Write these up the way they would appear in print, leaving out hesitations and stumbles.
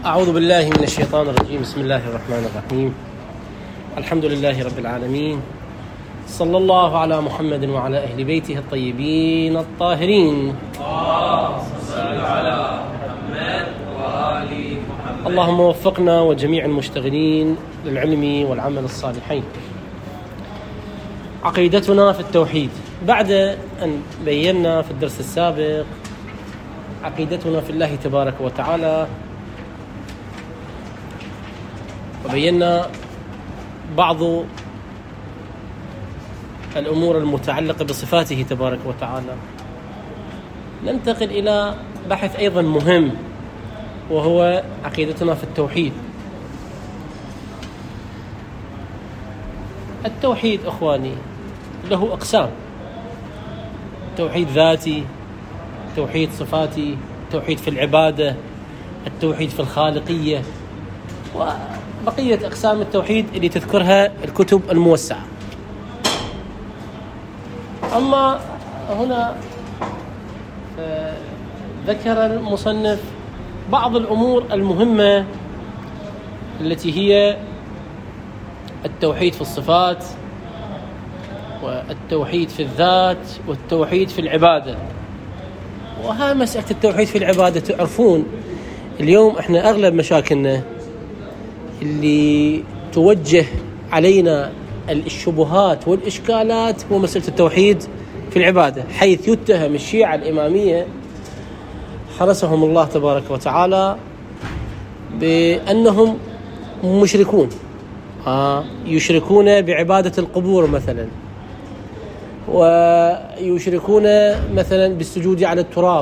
أعوذ بالله من الشيطان الرجيم. بسم الله الرحمن الرحيم. الحمد لله رب العالمين، صلى الله على محمد وعلى أهل بيته الطيبين الطاهرين. اللهم وفقنا وجميع المشتغلين للعلم والعمل الصالحين. عقيدتنا في التوحيد، بعد أن بينا في الدرس السابق عقيدتنا في الله تبارك وتعالى، وبينا بعض الأمور المتعلقة بصفاته تبارك وتعالى، ننتقل إلى بحث أيضا مهم، وهو عقيدتنا في التوحيد. التوحيد أخواني له أقسام: توحيد ذاتي، توحيد صفاتي، توحيد في العبادة، التوحيد في الخالقية، وبقية أقسام التوحيد اللي تذكرها الكتب الموسعة. أما هنا ذكر المصنف بعض الأمور المهمة التي هي التوحيد في الصفات، والتوحيد في الذات، والتوحيد في العبادة. وها مسألة التوحيد في العبادة، تعرفون اليوم احنا أغلب مشاكلنا اللي توجه علينا الشبهات والإشكالات هو مسألة التوحيد في العبادة، حيث يتهم الشيعة الإمامية حرسهم الله تبارك وتعالى بأنهم مشركون، يشركون بعبادة القبور مثلا، ويشركون مثلا بالسجود على التراب.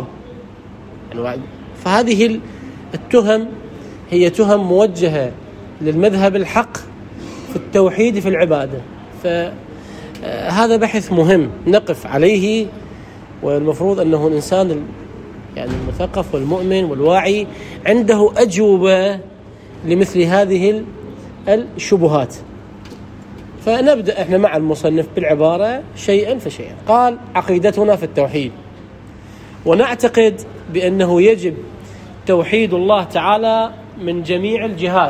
فهذه التهم هي تهم موجهة للمذهب الحق في التوحيد في العبادة. فهذا بحث مهم نقف عليه، والمفروض أنه الإنسان يعني المثقف والمؤمن والواعي عنده أجوبة لمثل هذه الشبهات. فنبدأ احنا مع المصنف بالعبارة شيئا فشيئا. قال: عقيدتنا في التوحيد، ونعتقد بأنه يجب توحيد الله تعالى من جميع الجهات،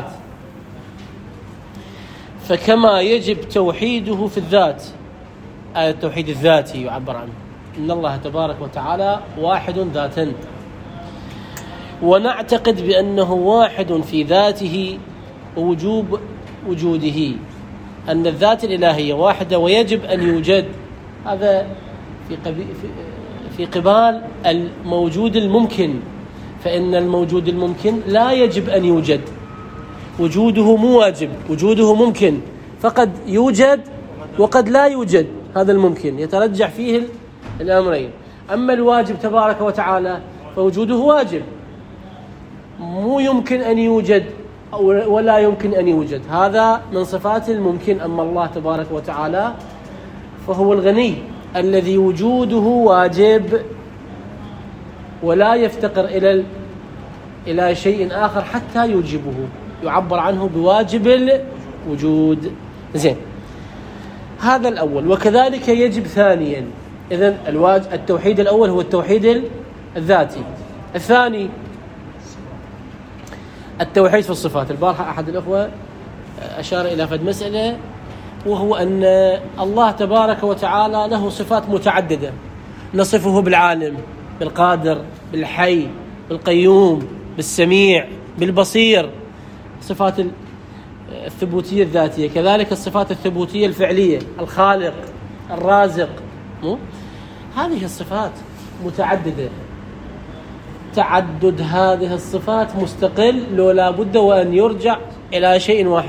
فكما يجب توحيده في الذات، التوحيد الذاتي يعبر عنه، إن الله تبارك وتعالى واحد ذاتا، ونعتقد بأنه واحد في ذاته ووجوب وجوده، أن الذات الإلهية واحدة ويجب أن يوجد. هذا في قبال الموجود الممكن، فإن الموجود الممكن لا يجب أن يوجد، وجوده مو واجب، وجوده ممكن، فقد يوجد وقد لا يوجد. هذا الممكن يترجح فيه الأمرين. أما الواجب تبارك وتعالى فوجوده واجب، مو يمكن أن يوجد ولا يمكن أن يوجد، هذا من صفات الممكن. أما الله تبارك وتعالى فهو الغني الذي وجوده واجب ولا يفتقر إلى شيء آخر حتى يوجبه، يعبر عنه بواجب الوجود. زين، هذا الأول. وكذلك يجب ثانيا. إذن التوحيد الأول هو التوحيد الذاتي. الثاني التوحيد في الصفات. البارحة أحد الأخوة أشار إلى فد مسألة، وهو أن الله تبارك وتعالى له صفات متعددة، نصفه بالعالم، بالقادر، بالحي، بالقيوم، بالسميع، بالبصير، صفات الثبوتية الذاتية. كذلك الصفات الثبوتية الفعلية، الخالق، الرازق. هذه الصفات متعددة، تعدد هذه الصفات مستقل، لو لا بد وأن يرجع إلى شيء واحد،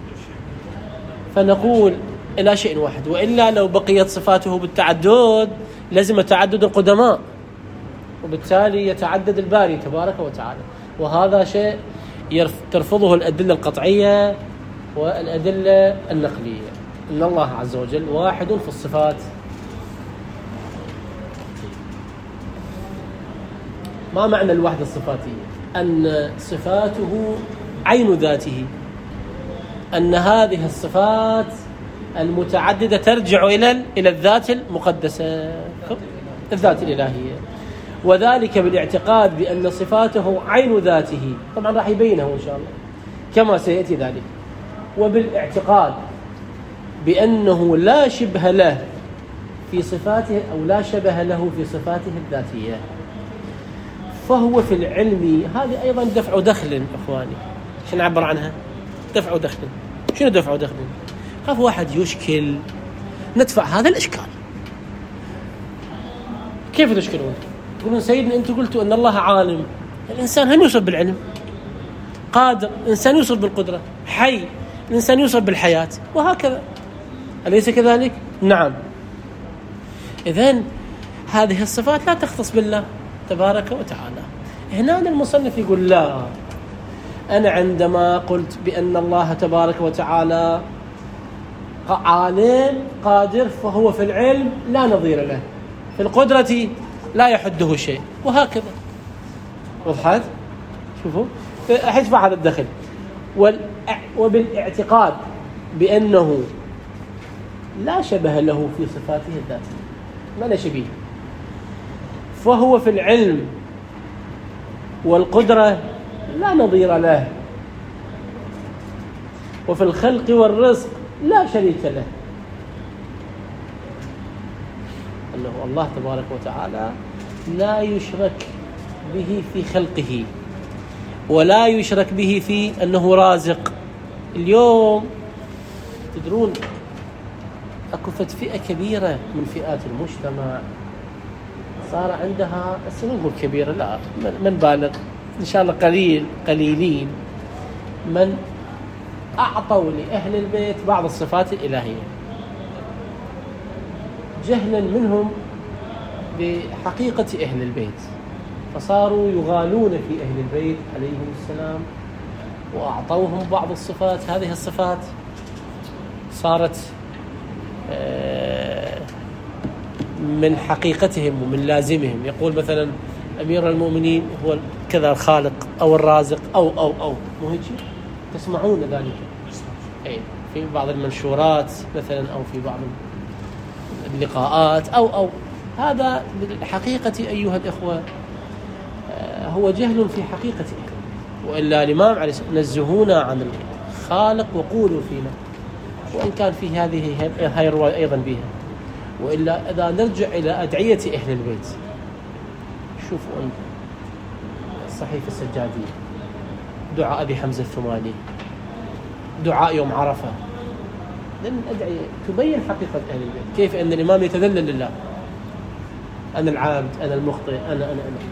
فنقول إلى شيء واحد، وإلا لو بقيت صفاته بالتعدد لازم تعدد القدماء، وبالتالي يتعدد الباري تبارك وتعالى. وهذا شيء ترفضه الأدلة القطعية والأدلة النقلية. إن الله عز وجل واحد في الصفات. ما معنى الوحدة الصفاتية؟ أن صفاته عين ذاته، أن هذه الصفات المتعددة ترجع إلى الذات المقدسة، الذات الإلهية. وذلك بالاعتقاد بأن صفاته عين ذاته. طبعا راح يبينه إن شاء الله كما سيأتي ذلك. وبالاعتقاد بأنه لا شبه له في صفاته أو لا شبه له في صفاته الذاتية، فهو في العلم. هذه أيضا دفع دخل إخواني، شو نعبر عنها؟ دفع دخل. شنو دفع دخل؟ خاف واحد يشكل، ندفع هذا الإشكال. كيف تشكلون؟ تقولون سيدنا أنتم قلتوا أن الله عالم، الإنسان هم يوصف بالعلم، قادر، الإنسان يوصف بالقدرة، حي، الإنسان يوصف بالحياة، وهكذا، أليس كذلك؟ نعم. إذن هذه الصفات لا تختص بالله تبارك وتعالى. هنا المصنف يقول لا، أنا عندما قلت بأن الله تبارك وتعالى عالم قادر، فهو في العلم لا نظير له، في القدرة لا يحده شيء، وهكذا. وضحت؟ شوفوا حيدفع هذا الدخل. وبالاعتقاد بأنه لا شبه له في صفاته الذاتية، ما لا شبيه، فهو في العلم والقدرة لا نظير له، وفي الخلق والرزق لا شريك له. أنه الله تبارك وتعالى لا يشرك به في خلقه، ولا يشرك به في أنه رازق. اليوم تدرون أكو فئة كبيرة من فئات المجتمع صار عندها، نقول كبيرة لا من بالغ، إن شاء الله قليلين من أعطوا لأهل البيت بعض الصفات الإلهية جهلا منهم بحقيقة أهل البيت، فصاروا يغالون في أهل البيت عليهم السلام وأعطوهم بعض الصفات. هذه الصفات صارت من حقيقتهم ومن لازمهم. يقول مثلا أمير المؤمنين هو كذا الخالق أو الرازق أو مو هيك؟ تسمعون ذلك أي في بعض المنشورات مثلا أو في بعض اللقاءات أو هذا بالحقيقة أيها الإخوة هو جهل في حقيقته. وإلا الإمام عليه السلام نزهونا عن الخالق وقولوا فينا، وإن كان في هذه الرواية أيضا بها. وإلا إذا نرجع إلى أدعية أهل البيت، شوفوا أنت الصحيفة السجادية، دعاء أبي حمزة الثمالي، دعاء يوم عرفة، لأن الأدعية تبين حقيقة أهل البيت، كيف أن الإمام يتذلل لله، أنا العابد، أنا المخطئ، أنا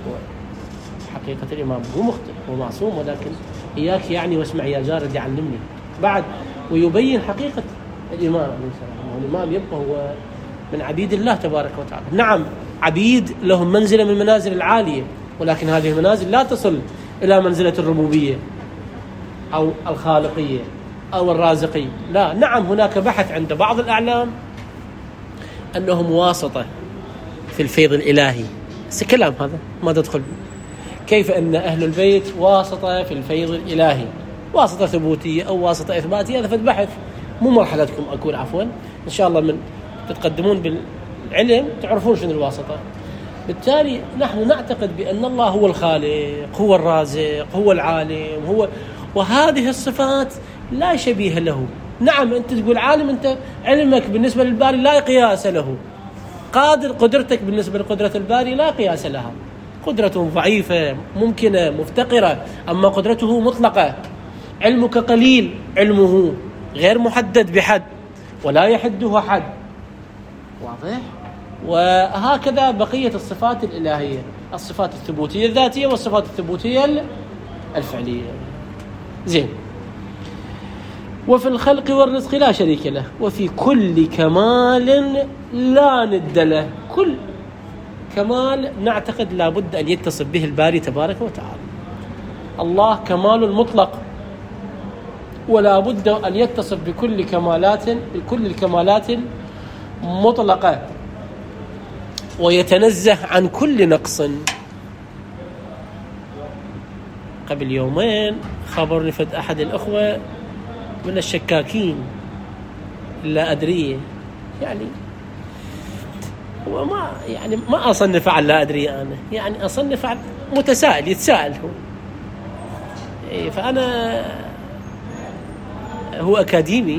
حقيقة الإمام هو مخطئ، هو معصوم، ولكن إياك يعني واسمع يا جارد يعلمني بعد، ويبين حقيقة الإمام عليه السلام. الإمام يبقى هو من عبيد الله تبارك وتعالى. نعم عبيد لهم منزلة من المنازل العالية، ولكن هذه المنازل لا تصل إلى منزلة الربوبية أو الخالقية أو الرازقية، لا. نعم هناك بحث عند بعض الأعلام أنهم واسطة في الفيض الإلهي، بس كلام هذا ما تدخل. كيف أن أهل البيت واسطة في الفيض الإلهي، واسطة ثبوتية أو واسطة إثباتية، هذا بحث مو مرحلتكم أقول عفوا، إن شاء الله من تتقدمون بالعلم تعرفون شنو الواسطة. بالتالي نحن نعتقد بأن الله هو الخالق، هو الرازق، هو العالم، هو، وهذه الصفات لا شبيه له. نعم أنت تقول عالم، أنت علمك بالنسبة للباري لا قياس له، قادر، قدرتك بالنسبة لقدرة الباري لا قياس لها، قدرته ضعيفة ممكنة مفتقرة، أما قدرته مطلقة. علمك قليل، علمه غير محدد بحد ولا يحده حد، واضح؟ وهكذا بقية الصفات الإلهية، الصفات الثبوتية الذاتية والصفات الثبوتية الفعلية. زين. وفي الخلق والرزق لا شريك له، وفي كل كمال لا ند له. كل كمال نعتقد لابد أن يتصف به الباري تبارك وتعالى. الله كمال مطلق، ولا بد أن يتصف بكل الكمالات مطلقة، ويتنزه عن كل نقص. قبل يومين خبرني فد أحد الأخوة من الشكاكين لا أدري، يعني وما يعني ما أصنف على لا أدري أنا، يعني أصنف على متسائل يتساءل هو. فأنا هو أكاديمي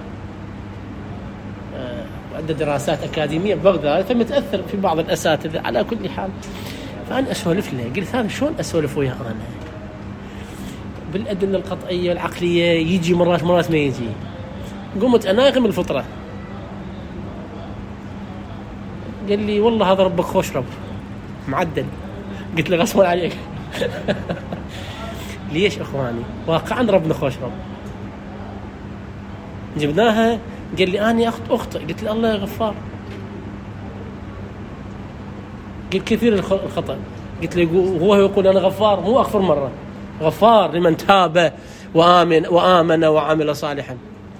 وعنده دراسات أكاديمية ببغداد، فمتأثر في بعض الأساتذة على كل حال. فأنا أسولف له، قلت هذا شلون أسولف وياه أنا بالأدلة القطعية والعقلية، يجي مرات ما يجي. قمت أناغم الفطرة. قال لي والله هذا ربك خوش رب معدل. قلت له غصبا عليك. ليش أخواني؟ واقعا ربنا خوش رب. جبناها، قال لي أنا أخطئ. قلت له الله غفار. قلت كثير الخطأ. قلت له هو يقول أنا غفار، مو أغفر مرة، غفار لمن تاب وآمن وعمل صالحا.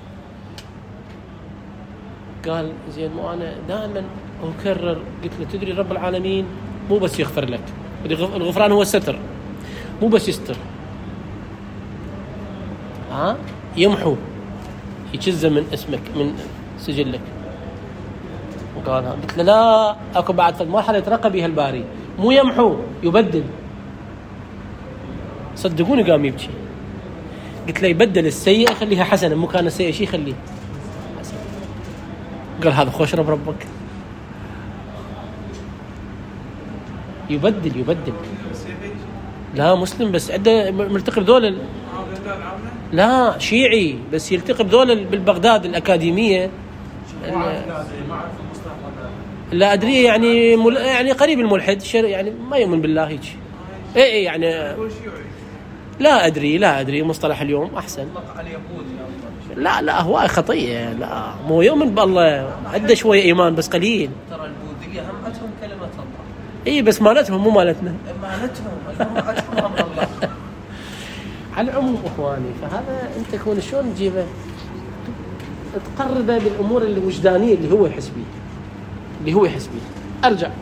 قال زين مو أنا دائما أكرر. قلت له تدري رب العالمين مو بس يغفر لك، الغفران هو الستر، مو بس يستر، يمحو، يجزء من اسمك من سجلك. وقال قلت له لا، أكو بعد في المرحلة يترقى بها الباري، مو يمحو يبدل. صدقوني قام يبكي. قلت له يبدل السيئة يخليها حسنة، مو كان السيئة شيء يخليه حسنة. قال هذا خوش ربك. يبدل لا مسلم بس عنده ملتقي بذول لا شيعي بس يلتقي بذول بالبغداد الأكاديمية. لا أدري يعني قريب الملحد، يعني ما يؤمن بالله هيك. إيه يعني لا أدري مصطلح اليوم أحسن. لا هو خطية، لا مو يؤمن بالله، عنده شوية إيمان بس قليل. ترى البوذية همتهم كلمة الله. إيه بس مالتهم مو مالتنا. همتهم الله. على العموم أخواني، فهذا أنت تكون شلون تجيبه، تقربه بالأمور الوجدانية اللي هو يحس بيه. أرجع.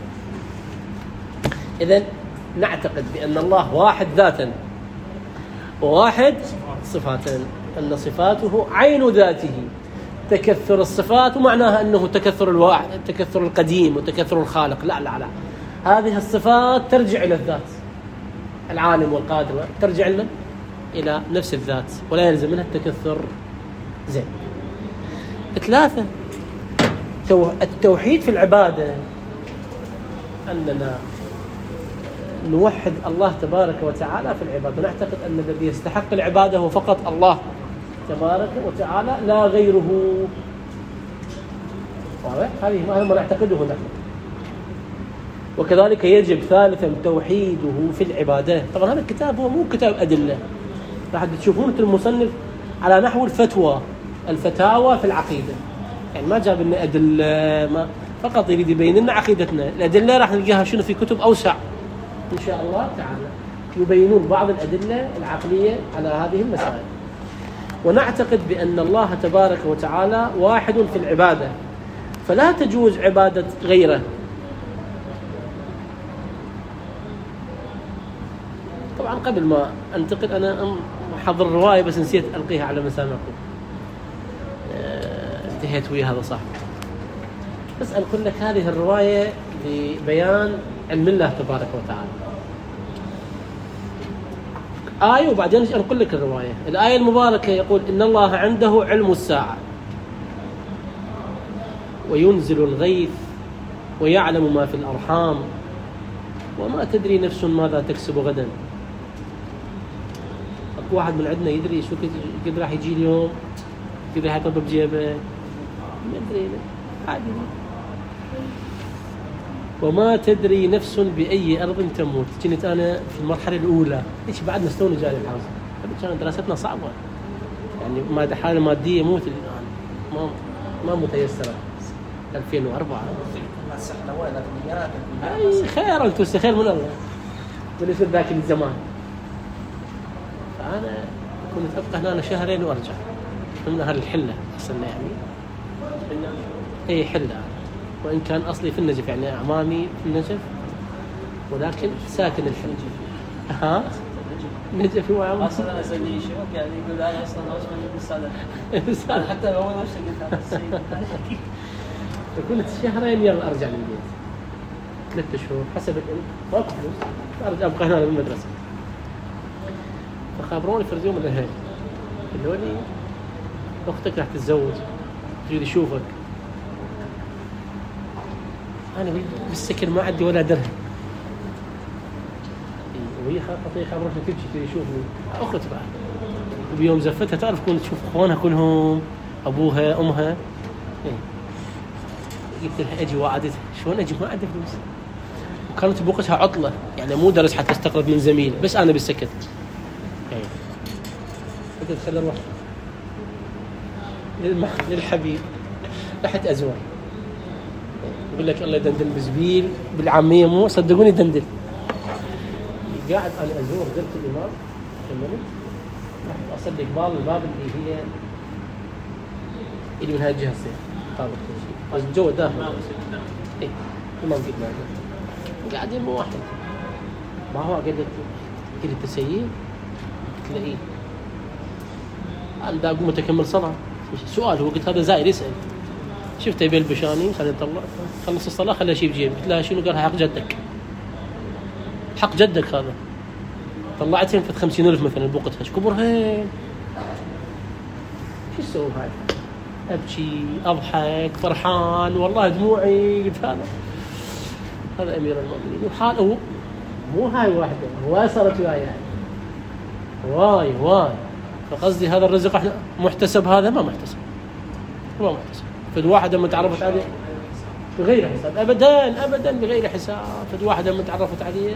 إذن نعتقد بأن الله واحد ذاتا وواحد صفاتا، أن صفاته عين ذاته. تكثر الصفات ومعناها أنه تكثر الواحد، تكثر القديم وتكثر الخالق. لا هذه الصفات ترجع إلى الذات العالم والقادر، ترجع لنا إلى نفس الذات ولا يلزم منها التكثر. زين. 3 التوحيد في العبادة، أننا نوحد الله تبارك وتعالى في العبادة. نعتقد أن الذي يستحق العبادة هو فقط الله تبارك وتعالى لا غيره. هذه ما نعتقده نحن. وكذلك يجب 3 توحيده في العبادة. طبعا هذا الكتاب هو مو كتاب أدلة، راح تشوفون المصنف على نحو الفتاوى في العقيدة، يعني ما جاب لنا أدلة، ما فقط يريد يبين لنا عقيدتنا. الأدلة راح نلقاها شنو في كتب أوسع إن شاء الله تعالى، يبينون بعض الأدلة العقلية على هذه المسائل. ونعتقد بأن الله تبارك وتعالى واحد في العبادة، فلا تجوز عبادة غيره. طبعا قبل ما أنتقل أنا محضر الرواية بس نسيت ألقيها على مسامعكم، انتهيت ويا هذا صح. بس أقول لك هذه الرواية لبيان علم الله تبارك وتعالى. آية وبعدين أقول لك الرواية. الآية المباركة يقول إن الله عنده علم الساعة وينزل الغيث ويعلم ما في الأرحام وما تدري نفس ماذا تكسب غدا. أكو واحد من عندنا يدري شو قد راح يجي اليوم، قد راح يطب بجيبه، ما أدري عادي. وما تدري نفس بأي أرض تموت. كنت أنا في المرحلة الأولى، إيش بعد نستوني جاي الحوزة، كانت دراستنا صعبة، يعني حالة مادية موت الآن، ما متيسرة. 2004 أي خير، أنتوا استخير من الله وليس ذاك الزمان. فأنا كنت أبقى هنا 2 شهرين وأرجع من أهل الحلة أصلنا، يعني أي حلة، وإن كان أصلي في النجف، يعني أعمامي في النجف ولكن ساكن الحلة. نجف وعمام أصلا أسألني شباب يعني يقول أنا أصلا أنا حتى لو أنا أشتغل هذا الشيء. فكنت 2 شهرين يلا أرجع للبيت. 3 أشهر حسب ماكو فلوس، أرجع أبقى هنا بالمدرسة. فخابروني في اليوم الأهل قالوا لي أختك راح تتزوج تريد يشوفك. أنا بالسكن ما عندي ولا درهم، وهي خابرتني تبكي تريد يشوفني أخت بعد. وبيوم زفتها تعرف كون تشوف اخوانها كلهم ابوها امها. قلت لها اجي وعدتها شلون اجي ما عندي فلوس، وكانت بوقتها عطله يعني مو درس حتى استقرض من زميل بس انا بالسكت. قلت خلي اروح للحبيب رحت ازور. يقول لك الله يدندن بزبيل بالعاميه مو صدقوني دندن. قاعد انا ازور زرت الامام كملت رحت أصل قبال الباب اللي من هاي الجهة الصيف طابق كل شيء الجو داخل إيه ما قد ما قاعدين مو واحد ما هو قال لي تسير قلت له إيه أنا دا أقوم أتكمل صلاة. سؤال هو قلت هذا زائر يسأل شفته يبيل بشاني خلينا نطلع خلص الصلاة خليه شيء بجيب. قلت لها شنو؟ قالها حق جدك. حق جدك هذا. طلعتهم في 50,000 مثلا بوقتها ايش كبرهن شو اسوي هاي؟ ابكي اضحك فرحان والله دموعي. قلت هذا امير المؤمنين وحاله مو هاي واحده هواي صارت وياي يعني واي. فقصدي هذا الرزق احنا محتسب هذا ما محتسب هو محتسب. فد واحده ما تعرفت عليه بغير حساب ابدا بغير حساب. فد واحده ما تعرفت عليه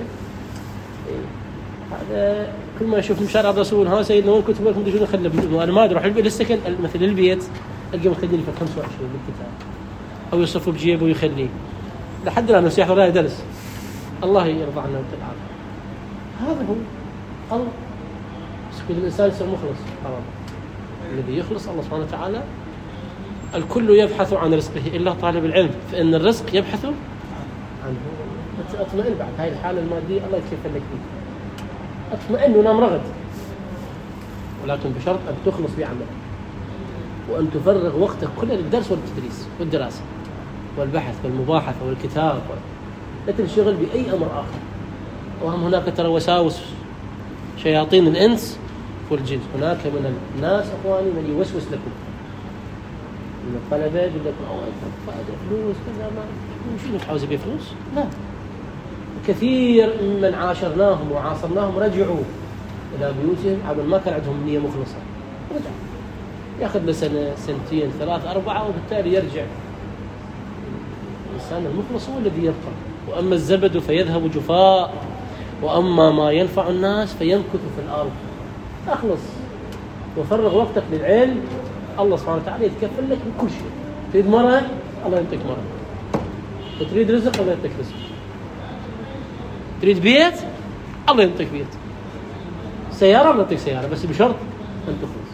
هذا كل ما اشوف مشارع الرسول ها سيدنا وين كنت بقول شنو خلى انا ما ادري اروح للسكن مثل البيت القى مخليني في 25 بالكتاب او يصفه بجيبه ويخليه لحد الان نصيحه ولا درس. الله يرضى عنا وتعالى. هذا هو الله. بس كل الانسان يصير مخلص حرام. الذي يخلص الله سبحانه وتعالى. الكل يبحث عن رزقه الا طالب العلم فان الرزق يبحث عنه. اطمئن بعد هاي الحاله الماديه الله يكفل لك فيها. اطمئن ونام رغد ولكن بشرط أن تخلص بعملك وأن تفرغ وقتك كله للدرس والتدريس والدراسة والبحث والمباحثة والكتاب لا تنشغل بأي أمر آخر. وهم هناك ترى وساوس شياطين الإنس والجن. هناك من الناس أخواني من يوسوس لكم من الطلبة يقول لكم فلوس كذا ما شنو تعوز بيه فلوس؟ لا. كثير ممن عاشرناهم وعاصرناهم رجعوا إلى بيوتهم عمل ما كان عندهم نية مخلصة رجعوا يأخذ له سنة سنتين 3 4 وبالتالي يرجع. الإنسان المخلص هو الذي يبقى. وأما الزبد فيذهب جفاء وأما ما ينفع الناس فيمكث في الأرض. أخلص وفرغ وقتك للعلم الله سبحانه وتعالى يتكفل لك بكل شيء. تريد مرة الله ينطيك مرة. وتريد رزق الله ينطيك رزق. تريد بيت الله ينطيك بيت. سيارة الله ينطيك سيارة بس بشرط أن تخلص.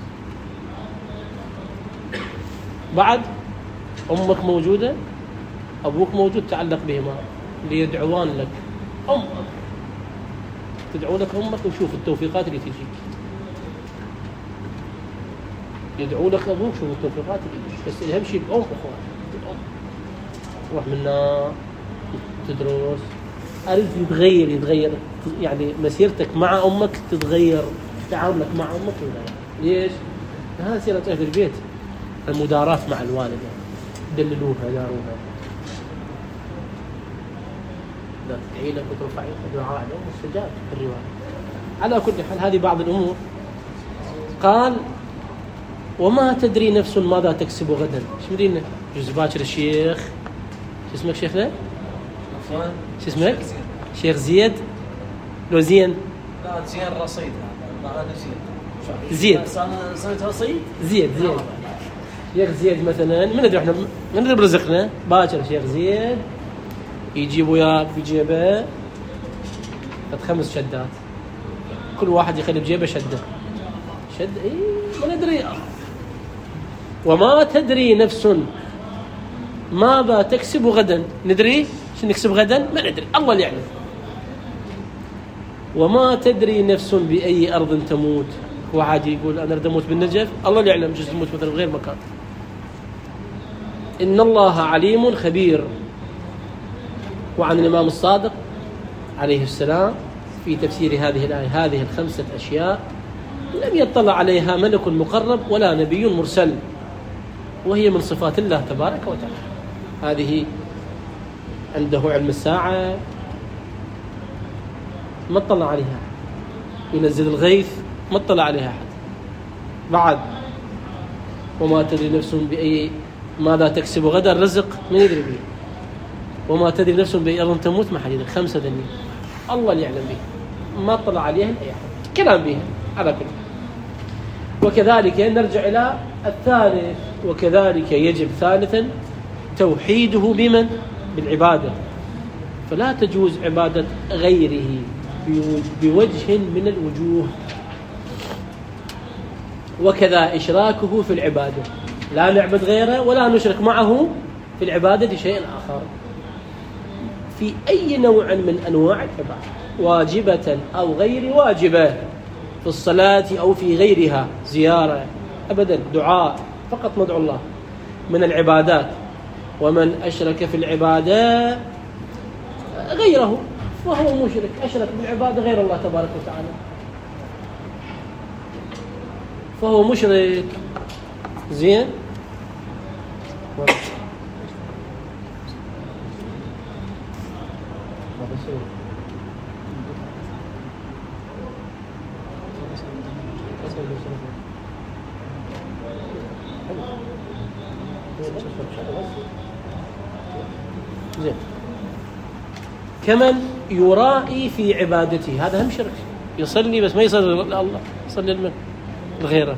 بعد أمك موجودة أبوك موجود تعلق بهما ليدعوان لك. أمك تدعو لك أمك وشوف التوفيقات اللي تجيك. يدعو لك أبوك شوف التوفيقات اللي تجيك. بس الأهم شيء الأم أخوان الأم تروح منا تدرس أريد يتغير يعني مسيرتك مع أمك تتغير تعاملك مع أمك تتغير. ليش؟ هذا سيرة أهل البيت. المداراة مع الوالدة دللوها داروها لا تدعي لك وترفعي دعاء الأم مستجاب في الرواية. على كل حال هذه بعض الأمور. قال وما تدري نفس ماذا تكسب غدا. شو مدينا جزء باكر الشيخ شو اسمك شيخنا؟ شو اسمك؟ شيخ زيد لو زين؟ لا زين رصيد هذا زيد صرت رصيد؟ زيد شيخ زيد مثلا من ندري احنا من ندري برزقنا باكر شيخ زيد يجيب وياه بجيبه 5 شدات كل واحد يخلي بجيبه شده ما ندري. وما تدري نفس ماذا تكسب غدا. ندري شو نكسب غدا ما ندري الله اللي يعلم. وما تدري نفس بأي أرض تموت. واحد يقول أنا أريد أموت بالنجف الله اللي يعلم جزء تموت مثلا غير مكان. إن الله عليم خبير. وعن الإمام الصادق عليه السلام في تفسير هذه الآية: هذه الخمسة أشياء لم يطلع عليها ملك مقرب ولا نبي مرسل، وهي من صفات الله تبارك وتعالى. هذه عنده علم الساعة ما اطلع عليها أحد، ينزل الغيث ما اطلع عليها أحد بعد، وما تدري نفس بأي ماذا تكسب غدا، الرزق من يدري به، وما تدري نفس بأي أرض تموت ما حد يدري. خمسة ذنين الله اللي يعلم به، ما اطلع عليها أي أحد، كلام بها على كل. وكذلك نرجع إلى الثالث، وكذلك يجب ثالثا توحيده بمن؟ بالعبادة، فلا تجوز عبادة غيره بوجه من الوجوه. وكذا إشراكه في العبادة، لا نعبد غيره ولا نشرك معه في العبادة شيئا آخر في أي نوع من أنواع العبادة، واجبة أو غير واجبة، في الصلاة أو في غيرها، زيارة أبدا، دعاء، فقط ندعو الله من العبادات. ومن أشرك في العبادة غيره فهو مشرك، أشرك بالعبادة غير الله تبارك وتعالى فهو مشرك. زين. زين. كمن يرائي في عبادته، هذا هم شرك، يصلي بس ما يصلي الله، يصلي لمن؟ لغيره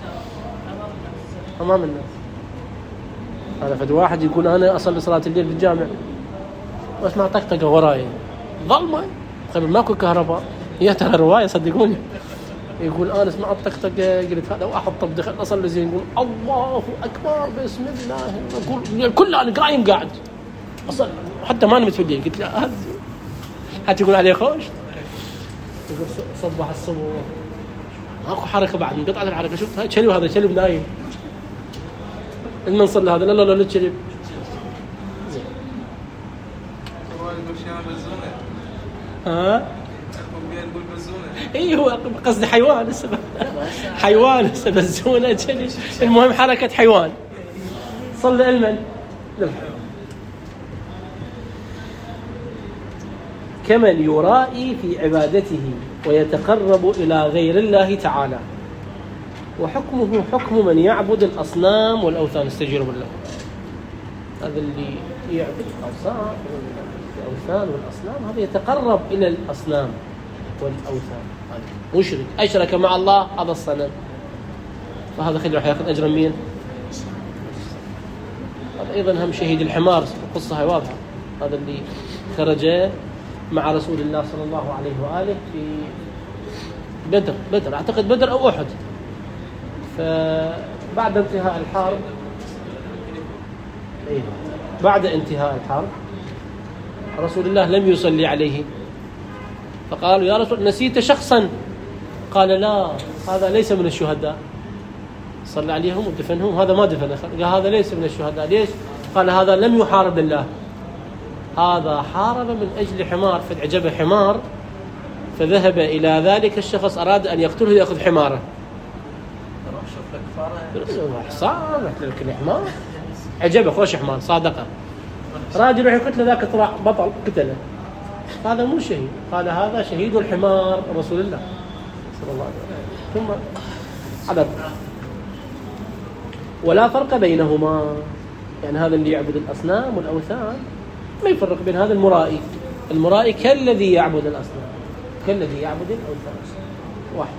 أمام الناس. هذا فد واحد يقول أنا أصلي صلاة الليل في الجامع واسمع طقطقة وراي ظلمة، قبل ماكو كهرباء، هي ترى رواية صدقوني. يقول أنا اسمع الطقطقة، قلت هذا واحد طب دخل أصلي زين، يقول الله أكبر بسم الله، يقول كل أنا قايم قاعد أصلي حتى ما نمت في الليل. قلت لا هذا حتى يقول عليه خوش، يقول صبح الصبح ماكو حركة بعد، انقطعت الحركة. شوف هاي شلب، هذا شلب نايم، المنصل هذا لا لا لا لا شلب. ها اي هو قصدي حيوان السبب، حيوان السبب بزونه شلب، المهم حركة حيوان. صلى المن كمن يرائي في عبادته ويتقرب إلى غير الله تعالى، وحكمه حكم من يعبد الأصنام والأوثان. استجيروا بالله. هذا اللي يعبد الأوثان والأصنام هذا يتقرب إلى الأصنام والأوثان، هذا مشرك، أشرك مع الله هذا الصنم، فهذا خلي راح يأخذ أجر مين؟ هذا أيضا هم شهيد الحمار، القصة هي واضحة. هذا اللي خرج مع رسول الله صلى الله عليه وآله في بدر أعتقد بدر أو أحد، فبعد انتهاء الحرب بعد انتهاء الحرب رسول الله لم يصلي عليه، فقالوا يا رسول نسيت شخصا، قال لا هذا ليس من الشهداء، صلى عليهم ودفنهم، هذا ما دفن، قال هذا ليس من الشهداء. ليش؟ قال هذا لم يحارب الله، هذا حارب من أجل حمار، فعجبه حمار فذهب إلى ذلك الشخص، أراد أن يقتله يأخذ حماره. حصان رحت لك الحمار، عجبه خوش حمار صادقه، راجل يروح يقتله، ذاك طلع بطل قتله، هذا مو شهيد. قال هذا شهيد الحمار رسول الله صلى الله عليه وسلم. ثم عدد ولا فرق بينهما، يعني هذا اللي يعبد الأصنام والأوثان ما يفرق بين هذا المرائي. المرائي كالذي يعبد الأصنام كالذي يعبد الأوثان، واحد.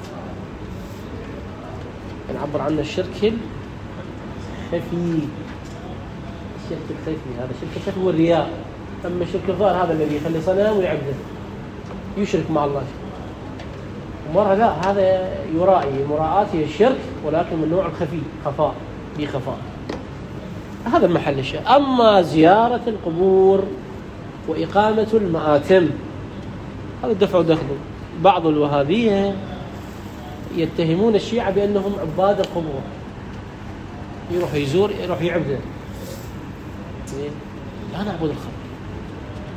نعبر عنه الشرك الخفي. الشرك الخفي هذا الشرك الخفي هو الرياء، أما الشرك الظاهر هذا الذي يخلي صنم ويعبده، يشرك مع الله. مرة لا، هذا يرائي، مراءاته الشرك ولكن من نوع الخفي، خفاء بخفاء، هذا المحل الشيء. أما زيارة القبور وإقامة المآتم هذا دفع ودخل. بعض الوهابية يتهمون الشيعة بأنهم عباد القبور، يروح يزور، يروح يعبد. لا نعبد الخبر،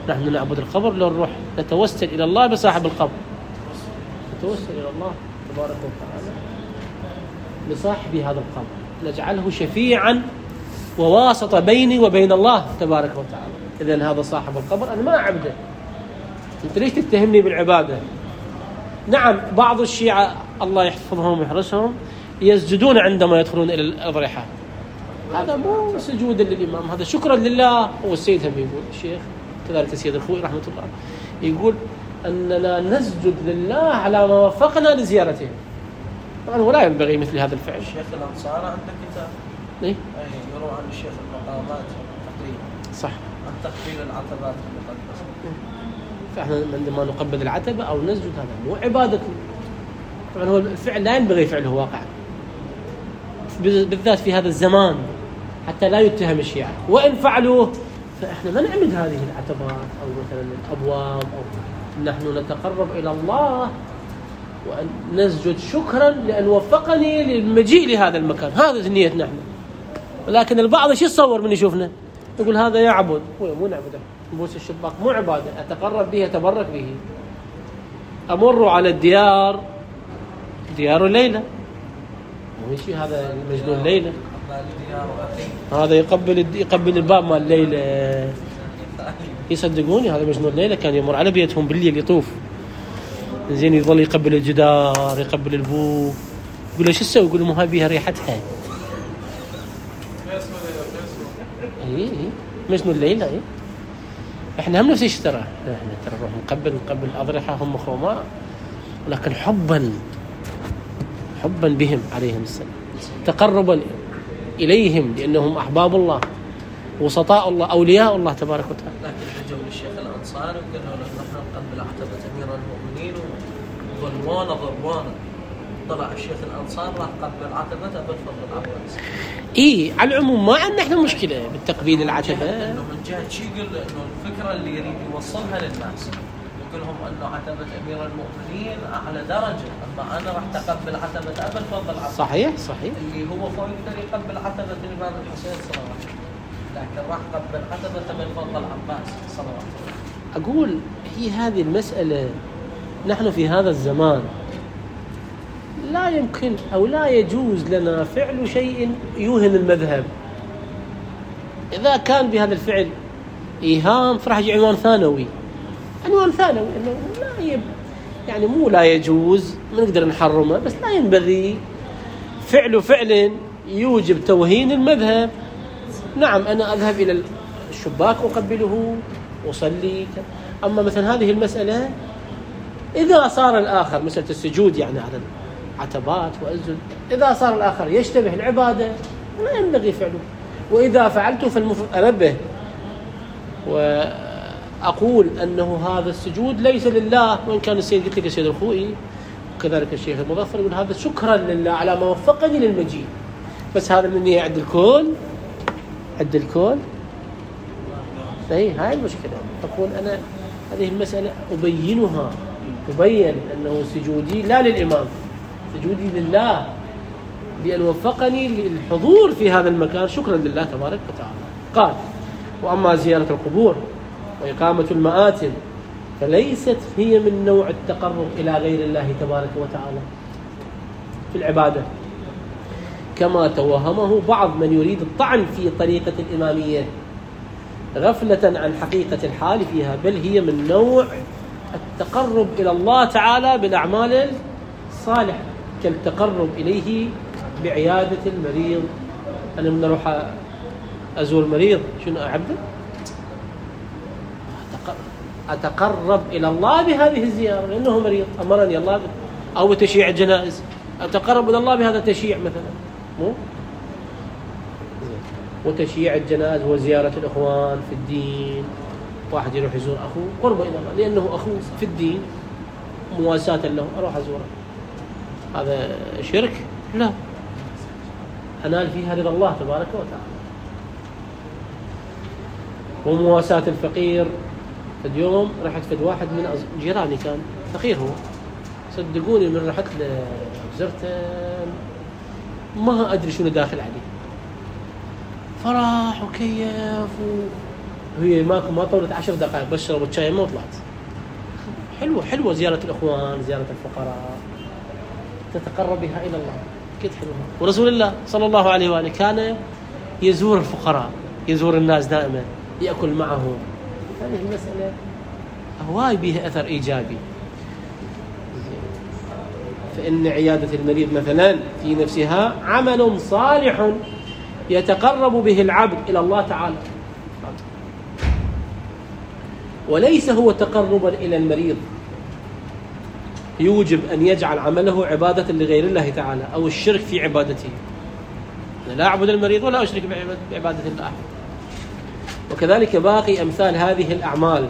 نحن نعبد القبر لو نروح نتوسل إلى الله بصاحب القبر، نتوسل إلى الله تبارك وتعالى بصاحب هذا القبر، نجعله شفيعا وواسطة بيني وبين الله تبارك وتعالى. إذن هذا صاحب القبر أنا ما أعبده، أنت ليش تتهمني بالعبادة؟ نعم بعض الشيعة الله يحفظهم ويحرسهم يسجدون عندما يدخلون إلى الأضرحة، هذا مو سجودا للإمام، هذا شكرا لله. والسيد هم يقول الشيخ كذلك السيد الخوئي رحمة الله يقول أننا نسجد لله على ما وفقنا لزيارته. طبعا ولا ينبغي مثل هذا الفعل. الشيخ الأنصار عنده كتاب إيه؟ يروى عن الشيخ المقامات تقريبا صح عن تقبيل العتبات المقدسة. فإحنا عندما نقبل العتبة أو نسجد هذا مو عبادة. طبعا هو الفعل لا ينبغي فعله واقعا، بالذات في هذا الزمان حتى لا يتهم الشيعة. وإن فعلوه فإحنا ما نعمد هذه العتبات أو مثلا الأبواب، أو نحن نتقرب إلى الله وأن نسجد شكرا لأن وفقني للمجيء لهذا المكان، هذا نيتنا نحن. ولكن البعض شو يتصور من يشوفنا يقول هذا يعبد، مو نعبده، نبوس الشباك مو عبادة، أتقرب به أتبرك به. أمر على الديار، ديار ليلى، مو شيء هذا مجنون ليلى، هذا يقبل الباب مال ليلى. يصدقوني هذا مجنون ليلى كان يمر على بيتهم بالليل يطوف، زين يظل يقبل الجدار يقبل البوب، يقول له شو تسوي؟ يقول له مو هاي بيها ريحتها. اي مجنون ليلى. اي احنا هم نفس الشيء ترى، احنا ترى نروح نقبل الاضرحه هم خوما، ولكن حبا بهم عليهم السلام، تقربا إليهم لأنهم أحباب الله وسطاء الله أولياء الله تبارك وتعالى. لكن جو الشيخ الأنصاري وقالوا له نحن نقبل عتبة أمير المؤمنين ضروانا طلع الشيخ الأنصار راح قبل عتبة أبو الفضل العباس. إيه على العموم ما عندنا إحنا مشكلة بالتقبيل العتبة، إنه من جهة شيء يقول إنه الفكرة اللي يريد يوصلها للناس يقول لهم أنه عتبة أمير المؤمنين أعلى درجة، أما أنا راح تقبل عتبة أبو الفضل العباس. صحيح اللي هو فوق يقدر يقبل عتبة الإمام الحسين صلوات الله، لكن راح قبل عتبة أبو الفضل العباس صلوات الله. أقول هي هذه المسألة، نحن في هذا الزمان لا يمكن أو لا يجوز لنا فعل شيء يوهن المذهب. إذا كان بهذا الفعل إيهام فراح يجي عنوان ثانوي، إنه لا يعني مو لا يجوز، ما نقدر نحرمه، بس لا ينبغي فعل يوجب توهين المذهب. نعم أنا أذهب إلى الشباك أقبله أصلي، أما مثلا هذه المسألة إذا صار الآخر مسألة السجود يعني على العتبات وأسجد، إذا صار الآخر يشتبه العبادة لا ينبغي فعله. وإذا فعلته فالمفروض أنبه وأقول أنه هذا السجود ليس لله، وإن كان السيد قلت لك السيد الخوئي وكذلك الشيخ المظفر يقول هذا شكرا لله على ما وفقني للمجيء، بس هذا مني عند الكل. هاي المشكلة. أقول أنا هذه المسألة أبين أنه سجودي لا للإمام، سجودي لله بأن وفقني للحضور في هذا المكان شكرا لله تبارك وتعالى. قال وأما زيارة القبور وإقامة المآتم فليست هي من نوع التقرب إلى غير الله تبارك وتعالى في العبادة، كما توهمه بعض من يريد الطعن في طريقة الإمامية غفلة عن حقيقة الحال فيها، بل هي من نوع التقرب إلى الله تعالى بالأعمال الصالحة، كالتقرب إليه بعيادة المريض. أنا من أروح أزور مريض شنو أعبده؟ أتقرب إلى الله بهذه الزيارة لأنه مريض أمرني الله أو تشييع الجنائز، أتقرب إلى الله بهذا التشييع مثلا، مو وتشييع الجنائز وزيارة الإخوان في الدين، واحد يروح يزور أخوه قرب إلى الله لأنه أخوه في الدين مواساة له أروح أزوره، هذا شرك؟ لا، أنال فيها رضا الله تبارك وتعالى. ومواساة الفقير، فد يوم رحت فد واحد من جيراني كان فقير هو، صدقوني من رحت لزرته ما أدري شنو داخل عليه، فرح وكيف هي ما طولت 10 دقائق بس شربت شاي ما وطلعت. حلوة زيارة الإخوان، زيارة الفقراء، تتقرب بها إلى الله، كده حلوة. ورسول الله صلى الله عليه وآله كان يزور الفقراء، يزور الناس دائما، يأكل معهم. هذه المسألة هواي بها أثر إيجابي. فإن عيادة المريض مثلا في نفسها عمل صالح يتقرب به العبد إلى الله تعالى، وليس هو تقربا إلى المريض يوجب أن يجعل عمله عبادة لغير الله تعالى أو الشرك في عبادته. أنا لا أعبد المريض ولا أشرك بعبادة الله. وكذلك باقي أمثال هذه الأعمال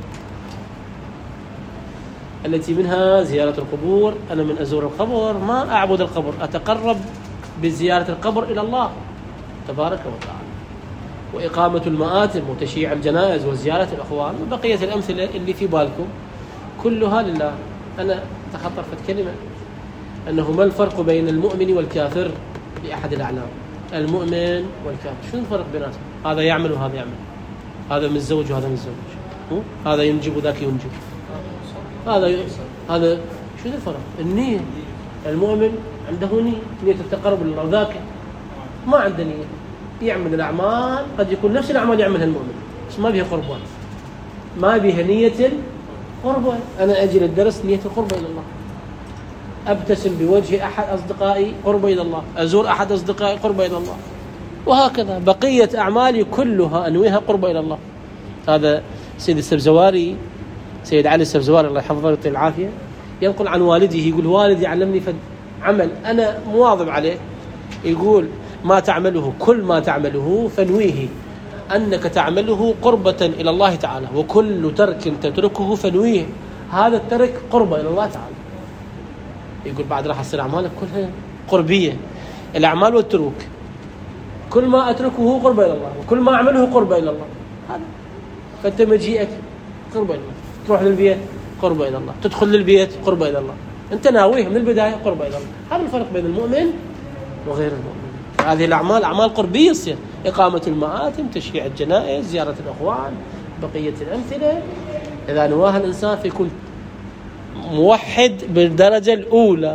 التي منها زيارة القبور. أنا من أزور القبر ما أعبد القبر، أتقرب بزيارة القبر إلى الله تبارك وتعالى. وإقامة المآتم وتشييع الجنائز وزيارة الأخوان وبقية الأمثلة اللي في بالكم كلها لله. أنا تخطر في كلمة أنه ما الفرق بين المؤمن والكافر بأحد الأعلام. المؤمن والكافر شو الفرق بيناتهم؟ هذا يعمل وهذا يعمل، هذا متزوج وهذا متزوج، هذا ينجب وذاك ينجب، هذا شو الفرق؟ النية. المؤمن عنده نية التقرب لله، وذاك ما عنده نية، يعمل الأعمال قد يكون نفس الأعمال يعملها المؤمن بس ما بيها قربان، ما بيها نية القربان. أنا أجي للدرس نية القربة إلى الله، أبتسم بوجه أحد أصدقائي قربة إلى الله، أزور أحد أصدقائي قربة إلى الله، وهكذا بقية أعمالي كلها أنويها قربة إلى الله. هذا سيد السبزواري، سيد علي السبزواري الله يحفظه ويعطيه العافية، ينقل عن والده يقول: والدي علمني عمل أنا مواظب عليه، يقول: ما تعمله كل ما تعمله فنويه أنك تعمله قربة إلى الله تعالى، وكل ترك تتركه فنويه هذا الترك قربة إلى الله تعالى. يقول بعد راح تصير أعمالك كلها قربية، الأعمال والتروك، كل ما أتركه قربة إلى الله وكل ما أعمله قربة إلى الله. هذا فأنت مجيئك قربة إلى الله، تروح للبيت قربة إلى الله، تدخل للبيت قربة إلى الله، أنت ناويه من البداية قربة إلى الله. هذا الفرق بين المؤمن وغير المؤمن. هذه الأعمال أعمال قربية تصير: إقامة المآتم، تشييع الجنائز، زيارة الأخوان، بقية الأمثلة. إذا نواها الإنسان فيكون موحد بالدرجة الأولى،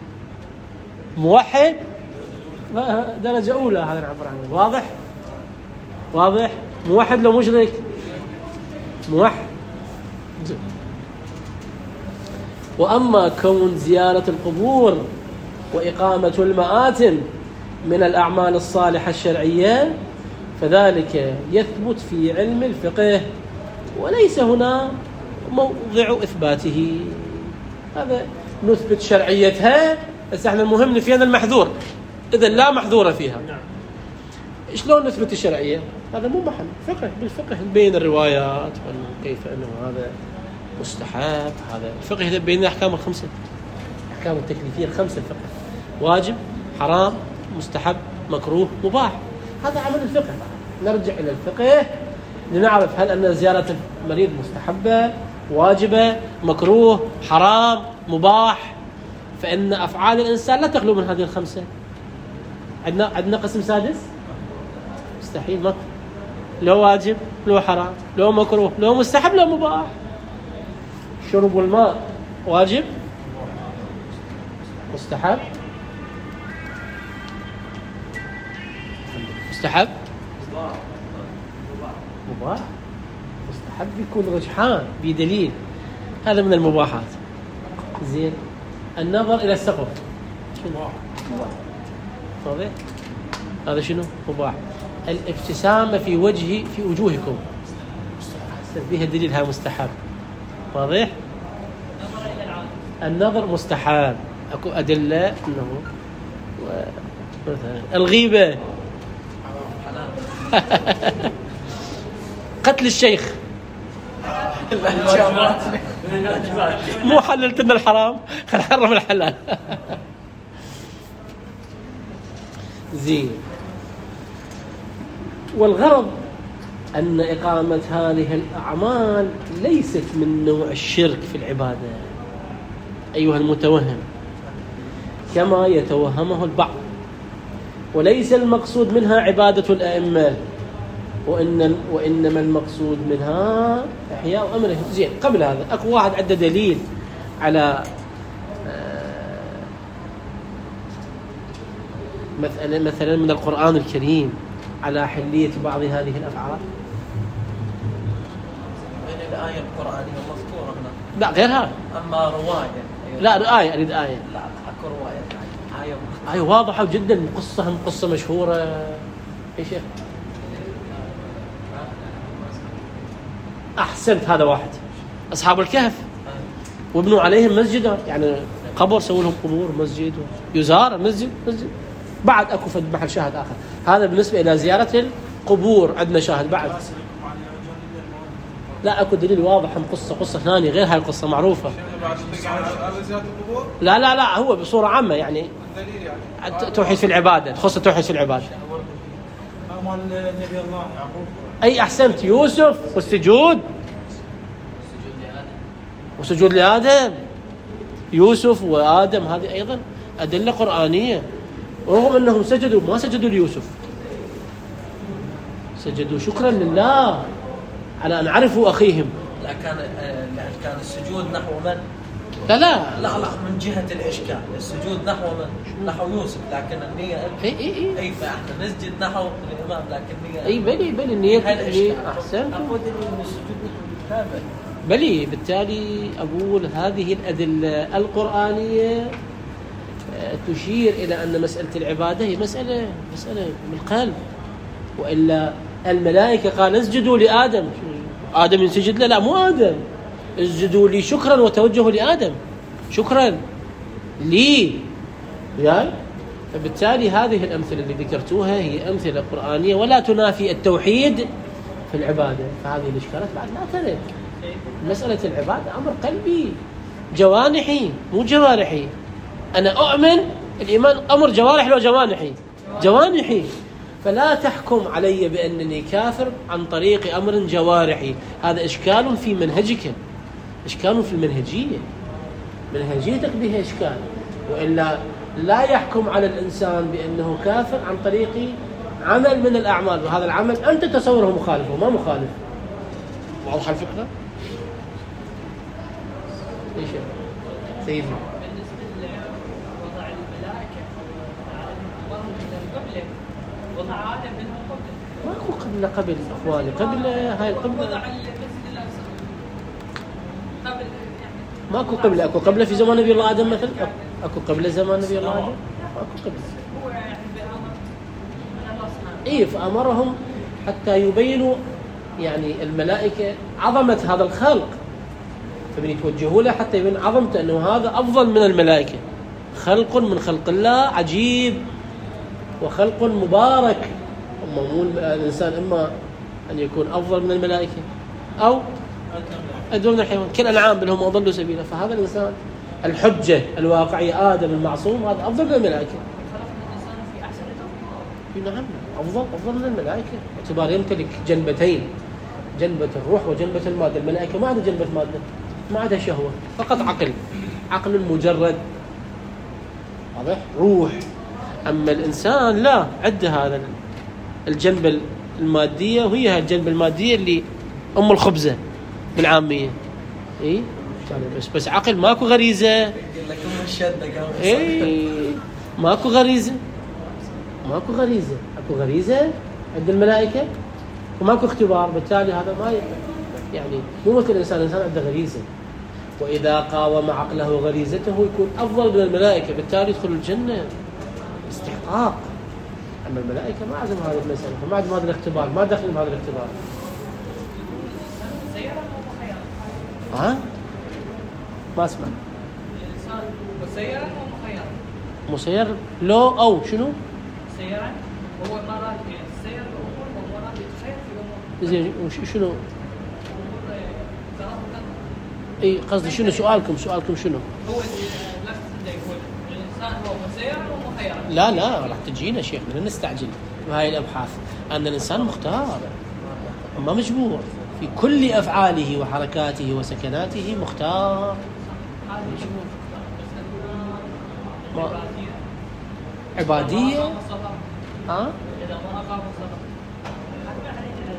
موحد درجة أولى. هذا نعبر عنه. واضح موحد لو مشرك موحد. وأما كون زيارة القبور وإقامة المآتم من الأعمال الصالحة الشرعية فذلك يثبت في علم الفقه وليس هنا موضع إثباته. هذا نثبت شرعيتها، بس احنا المهم نفينا المحذور، إذا لا محذور فيها. شلون نثبت الشرعية؟ هذا مو محل فقه. بالفقه بين الروايات كيف أنه هذا مستحب. هذا الفقه يبين الأحكام الخمسة، الأحكام التكليفية الخمسة. الفقه واجب، حرام، مستحب، مكروه، مباح. هذا عمل الفقه. نرجع إلى الفقه لنعرف هل أن زيارة المريض مستحبة، واجبة، مكروه، حرام، مباح. فإن أفعال الإنسان لا تخلو من هذه الخمسة. عندنا قسم سادس مستحيل، ما لو واجب، لو حرام، لو مكروه، لو مستحب، لو مباح. شرب الماء واجب، مستحب، مستحب، مباح. مستحب يكون رجحان بدليل، هذا من المباحات. زين. النظر إلى السقف واضح، هذا شنو؟ مباح. الابتسامة في وجوهكم بها دليل، هذا مستحب. واضح. النظر مستحب، اكو أدلة انه مثلا الغيبة قتل الشيخ مو حللت لنا الحرام، خل حرم الحلال. زين. والغرض أن إقامة هذه الأعمال ليست من نوع الشرك في العبادة أيها المتوهم كما يتوهمه البعض، وليس المقصود منها عبادة الأئمة وإنما المقصود منها إحياء أمره. زين، قبل هذا أكو واحد عنده دليل على مثلا من القرآن الكريم على حلية بعض هذه الأفعال؟ من الآية القرآنية مذكورة هنا؟ لا، غير هذا. أما رواية؟ لا، آية، أريد آية. لا، أكو رواية. آية واضحة جدا، قصة مشهورة يا شيخ. أحسنت، هذا واحد. أصحاب الكهف وابنوا عليهم مسجدا، يعني قبر، سووا لهم قبور، مسجد يزار، مسجد. بعد أكو فد محل شاهد آخر. هذا بالنسبة إلى زيارة القبور عندنا شاهد بعد. لا، أكو دليل واضح، قصة ثانية غير هاي القصة معروفة. لا، هو بصورة عامة يعني توحيد في العبادة، تخص التوحيد في العبادة. أي أحسنت، يوسف والسجود وسجود لآدم، يوسف وآدم، هذه أيضا أدلة قرآنية. رغم أنهم سجدوا، ما سجدوا ليوسف، سجدوا شكرا لله على أن عرفوا أخيهم. لا، كان السجود نحو من؟ لا، من جهة الإشكال السجود نحو من؟ نحو يوسف، لكن النية أي فإحنا نسجد نحو الإمام، لكن النية بلي النية أحسن. بلي، بالتالي أقول هذه الأدلة القرآنية تشير إلى أن مسألة العبادة هي مسألة بالقلب. وإلا الملائكة قال اسجدوا لآدم، آدم ينسجد له؟ لا، مو آدم، اسجدوا لي شكرا وتوجهوا لآدم شكرا لي. يعني فبالتالي هذه الأمثلة اللي ذكرتوها هي أمثلة قرآنية ولا تنافي التوحيد في العبادة. فهذه الإشكالات بعد لا ترد. مسألة العبادة أمر قلبي جوانحي، مو جوارحي. أنا أؤمن الإيمان أمر جوارحي لو جوانحي. فلا تحكم علي بأنني كافر عن طريق أمر جوارحي. هذا إشكال في منهجك، إشكال في المنهجية، منهجيتك بها إشكال. وإلا لا يحكم على الإنسان بأنه كافر عن طريق عمل من الأعمال، وهذا العمل أنت تصوره مخالف وما مخالف. واضح الفكرة؟ إيش سيدي؟ ماكو قبل اخواني، قبل هاي القبلة ماكو قبل. اكو قبل في زمان نبي الله ادم مثلا، اكو قبل زمان نبي الله ادم، ماكو قبل. فامرهم حتى يبينوا يعني الملائكة عظمة هذا الخلق، فمن يتوجهوا له حتى يبين عظمته، انه هذا افضل من الملائكة، خلق من خلق الله عجيب وخلق مبارك. مو الإنسان إما أن يكون أفضل من الملائكة أو أدنى من الحيوان، كالأنعام بل هم أضلوا سبيلا. فهذا الإنسان الحجة الواقعية آدم المعصوم هذا أفضل من الملائكة. نعم، أفضل من الملائكة، باعتبار يمتلك جنبتين، جنبة الروح وجنبة المادة. الملائكة ما عندها جنبة مادة، ما عندها شهوة، فقط عقل مجرد، واضح، روح. أما الإنسان لا، عنده هذا الجنبة المادية، وهي هاي الجنبة المادية اللي أم الخبزة بالعامية. بس عقل، ماكو غريزة. ماكو غريزة. اكو غريزة عند الملائكة وماكو اختبار. بالتالي هذا ما يعني مو مثل الإنسان عنده غريزة، وإذا قاوم عقله غريزته يكون أفضل من الملائكة، بالتالي يدخل الجنة استحقاق. أما الملائكة ما عندهم هذه المسألة، فما عندهم هذا الاختبار، ما دخلوا بهذا الاختبار. ما اسمع. مسير لو أو شنو؟ مسيرا هو مرات السير ومرات يتخير في الأمور. زين، شنو؟ قصدي شنو سؤالكم شنو؟ هو يقول الإنسان هو مسير ومخير. لا، راح تجينا شيخ، من نستعجل بهاي الأبحاث. أن الإنسان مختار، ما مجبور في كل أفعاله وحركاته وسكناته، مختار. عبادية.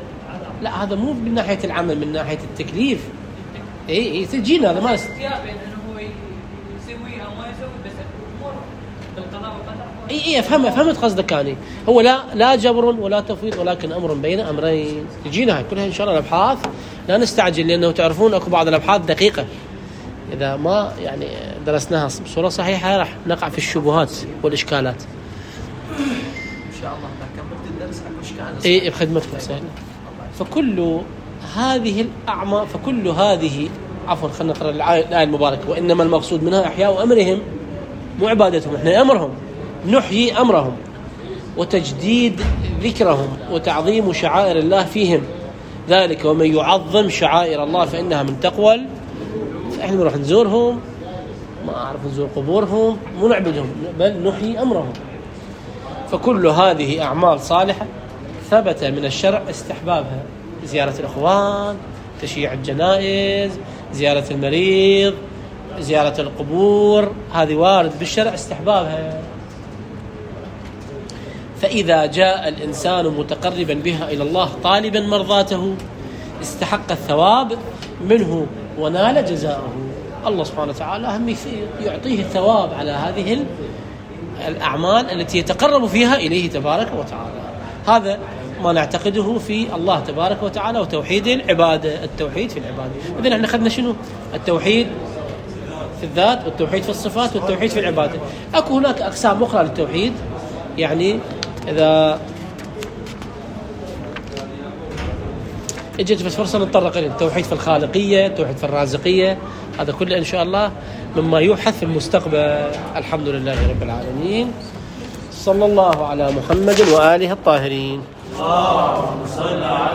لا هذا مو من ناحية العمل، من ناحية التكليف. اي تجينا هذا ما اختيار بين انه هو يسوي او ما يسوي، بس الامور بالقضاء والقدر. اي فهمت قصدك. يعني هو لا جبر ولا تفويض، ولكن امر بين امرين. تجينا هاي كلها ان شاء الله الابحاث، لا نستعجل، لانه تعرفون اكو بعض الابحاث دقيقة اذا ما يعني درسناها بصورة صحيحة راح نقع في الشبهات والاشكالات. ان شاء الله اذا كملت الدرس اكو اشكال. اي بخدمتكم سهل. فكل هذه الأعمال، فكل هذه عفوا خلينا نقرأ الآية المباركة: وإنما المقصود منها إحياء أمرهم، مو عبادتهم، إحنا أمرهم نحيي أمرهم وتجديد ذكرهم وتعظيم شعائر الله فيهم، ذلك ومن يعظم شعائر الله فإنها من تقوى. فإحنا نروح نزورهم، ما أعرف نزور قبورهم، مو نعبدهم بل نحيي أمرهم. فكل هذه أعمال صالحة ثبت من الشرع استحبابها: زيارة الأخوان، تشييع الجنائز، زيارة المريض، زيارة القبور، هذه وارد بالشرع استحبابها. فإذا جاء الإنسان متقربا بها إلى الله طالبا مرضاته استحق الثواب منه ونال جزاءه. الله سبحانه وتعالى هم يعطيه الثواب على هذه الأعمال التي يتقرب فيها إليه تبارك وتعالى. هذا ما نعتقده في الله تبارك وتعالى وتوحيد العبادة، التوحيد في العبادة. إذن احنا أخذنا شنو؟ التوحيد في الذات، والتوحيد في الصفات، والتوحيد في العبادة. أكو هناك أقسام أخرى للتوحيد، يعني إذا اجت بس فرصة نتطرق إليه: التوحيد في الخالقية، التوحيد في الرازقية، هذا كله إن شاء الله مما يبحث في المستقبل. الحمد لله رب العالمين، صلى الله على محمد وآله الطاهرين.